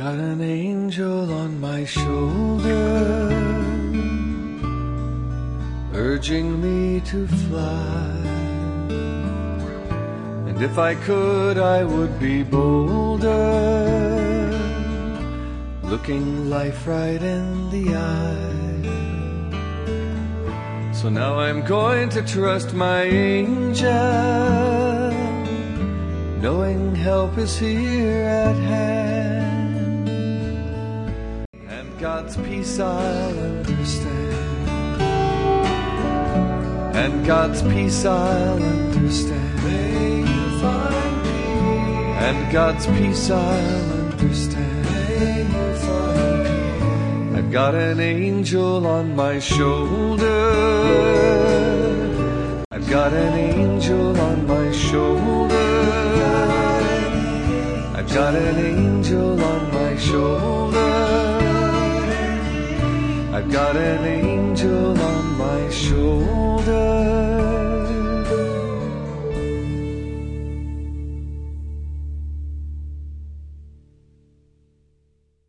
got an angel on my shoulder, urging me to fly. And if I could, I would be bolder, looking life right in the eye. So now I'm going to trust my angel, knowing help is here at hand. And God's peace I'll understand, and God's peace I'll understand. May you find peace. And God's peace I'll understand. May you find peace. I've got an angel on my shoulder, I've got an angel on my shoulder, I've got an angel on my shoulder, I've got an angel on my shoulder.